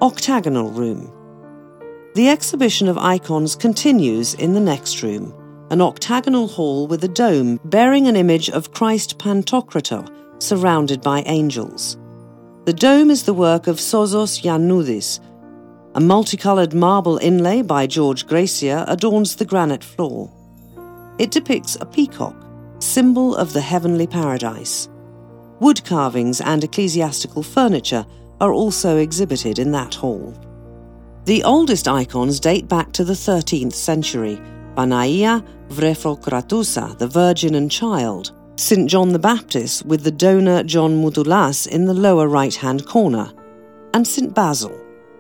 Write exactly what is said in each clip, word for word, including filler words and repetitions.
Octagonal Room. The exhibition of icons continues in the next room, an octagonal hall with a dome bearing an image of Christ Pantocrator surrounded by angels. The dome is the work of Sozos Yannoulis. A multicoloured marble inlay by George Gracia adorns the granite floor. It depicts a peacock, symbol of the heavenly paradise. Wood carvings and ecclesiastical furniture are also exhibited in that hall. The oldest icons date back to the thirteenth century: Panaia Vrefokratusa, the Virgin and Child, Saint John the Baptist with the donor John Mutulas in the lower right-hand corner, and Saint Basil.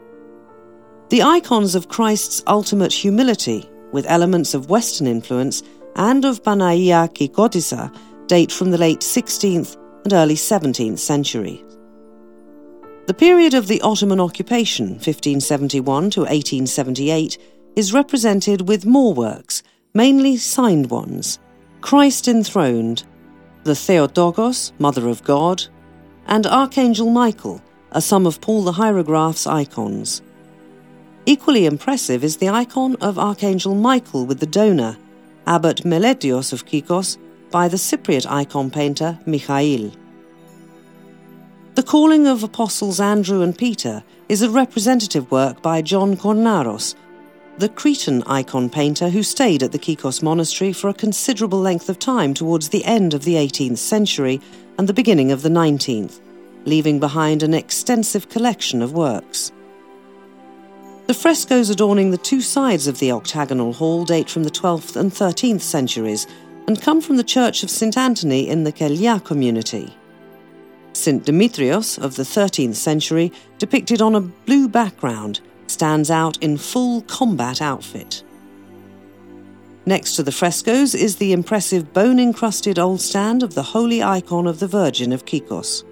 The icons of Christ's ultimate humility, with elements of Western influence, and of Panaia Kikotissa date from the late sixteenth and early seventeenth century. The period of the Ottoman occupation, fifteen seventy-one to eighteen seventy-eight, is represented with more works, mainly signed ones: Christ enthroned, the Theotokos, Mother of God, and Archangel Michael are some of Paul the Hierograph's icons. Equally impressive is the icon of Archangel Michael with the donor, Abbot Meletios of Kikos, by the Cypriot icon painter Michail. The Calling of Apostles Andrew and Peter is a representative work by John Kornaros, the Cretan icon painter who stayed at the Kikos monastery for a considerable length of time towards the end of the eighteenth century and the beginning of the nineteenth, leaving behind an extensive collection of works. The frescoes adorning the two sides of the octagonal hall date from the twelfth and thirteenth centuries and come from the Church of Saint Anthony in the Kelia community. Saint Demetrios of the thirteenth century, depicted on a blue background, stands out in full combat outfit. Next to the frescoes is the impressive bone-encrusted old stand of the holy icon of the Virgin of Kikos.